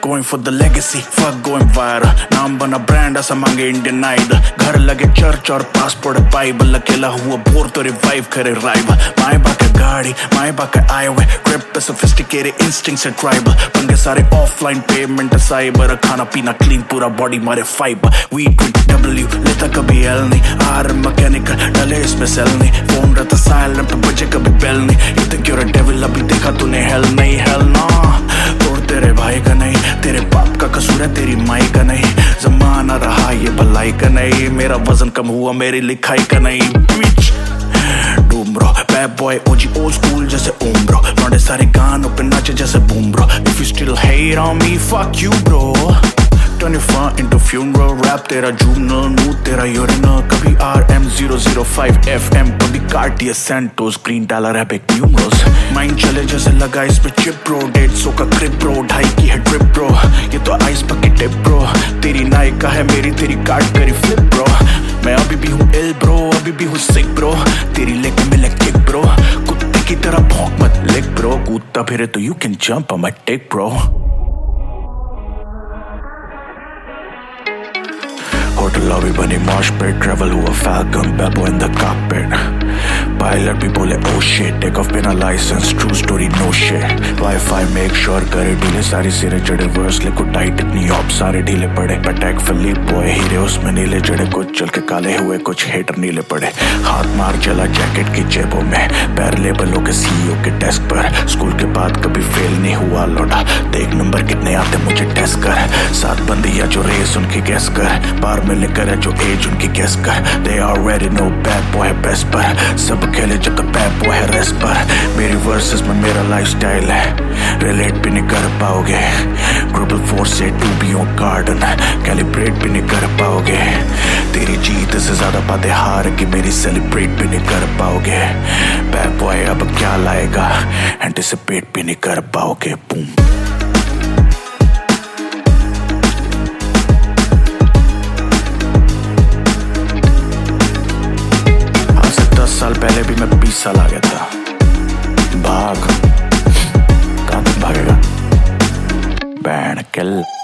going for the legacy, fuck going viral. नाम बना brand ऐसा मांगे इंडियन आइडल. घर लगे चर्च और पासपोर्ट बाइबल. अकेला हुआ बोर तो रिवाइव करे राइवल. माए बाके गाड़ी, माए बाके आए हुए ट्रिप पे sophisticated instincts है ट्राइबल. पंगे सारे ऑफलाइन पेमेंट साइबर. खाना पीना क्लीन पूरा बॉडी मारे फाइबर. वी W लेता कभी एल नहीं. आर मैकेनिकल डले इसमें सेल नहीं. फोन रहता साइलेंट पे बजे कभी बेल नहीं. You think you're a devil अभी देखा तूने हेल नहीं. हेल ना तोड़ तेरे भाई का नहीं. तेरे बाप का कसूर है तेरी माई का नहीं. जमाना रहा ये भलाई का नहीं. मेरा वजन कम हुआ मेरी लिखाई का नहीं. Bitch doom bro bad boy OG old school जैसे ओम ब्रो. लौंडे सारे गानों पे नाचे जैसे boom bro. If you still hate on me fuck you bro. Turn your fun into funeral rap. तेरा juvenile mood तेरा urinal. कभी RM005 FM कभी Cartier Santos green dollar है big numerals. Mind चले जैसे लगा इस पे chip bro. 150 का grip bro. 2.5 की है drip bro. ये तो ice bucket tip bro. तेरी नायका है मेरी तेरी कार्ड करी flip bro. मैं अभी भी हूँ ill bro. अभी भी हूँ sick bro. तेरी लेग में मिले kick bro. कुत्ते की तरह भौंक मत lick bro. कूदता फिरे तो you can jump on my dick bro. Hotel lobby बनी मॉश पिट. ट्रेवल हुआ falcon Bebo in the cockpit. Pilot भी बोले ओ शिट. टेक ऑफ बिना licence true story no shit. Wifi make sure करे ढीले. सारी सिरे जड़े वर्स लिखो टाइट इतनी ऑप सारे ढीले पड़े. अटैक फिलिप बॉय हीरे उसमें नीले जड़े. कुछ चल के काले हुए कुछ हेटर नीले पड़े. हाथ मार चला जैकेट की जेबों में. पैर लेबलों के सीईओ के डेस्क पर. स्कूल के बाद कभी फेल नहीं हुआ लौटा. देख नंबर कितने आते मुझे टेस्ट कर. 7 बंदी या जो रेस उनकी गैस कर. बार में लेकर है जो एज उनकी गैस कर. They already know bad boy है बेस्ट पर. सब खेले जब तक बैड बॉय है रेस्ट पर. मेरी वर्सेस में मेरा लाइफस्टाइल है. रिलेट भी नहीं कर पाओगे. ग्लोबल फोर्स से to be on garden. Calibrate भी नहीं कर पाओगे. तेरी जीत से ज्यादा बातें हार की मेरी सेलिब्रेट भी नहीं कर पाओगे. बैड बॉय अब क्या लाएगा एंटिसिपेट भी नहीं कर पाओगे. बूम. 10 साल पहले भी मैं 20 साल आ गया था. भाग कहाँ तक भागेगा बैंड किल.